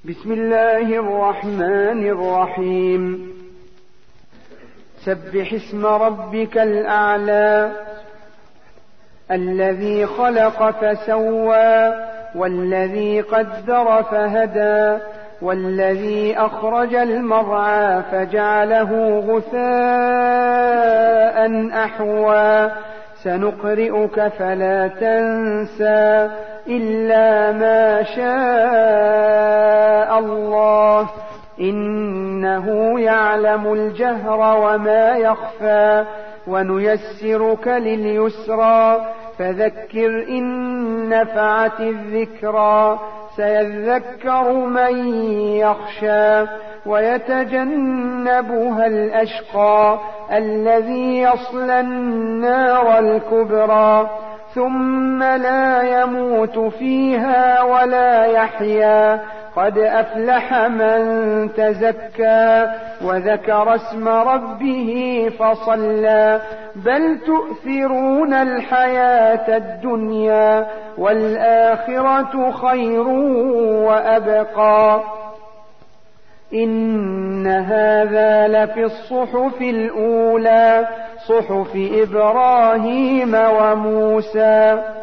بسم الله الرحمن الرحيم. سبح اسم ربك الأعلى الذي خلق فسوى والذي قدر فهدى والذي أخرج المرعى فجعله غثاء أحوى سنقرئك فلا تنسى إلا ما شاء الله إنه يعلم الجهر وما يخفى ونيسرك لليسرى فذكر إن نفعت الذكرى سيذكر من يخشى ويتجنبها الأشقى الذي يصلى النار الكبرى ثم لا يموت فيها ولا يحيا قد أفلح من تزكى وذكر اسم ربه فصلى بل تؤثرون الحياة الدنيا والآخرة خير وأبقى إن هذا لفي الصحف الأولى صحف إبراهيم وموسى.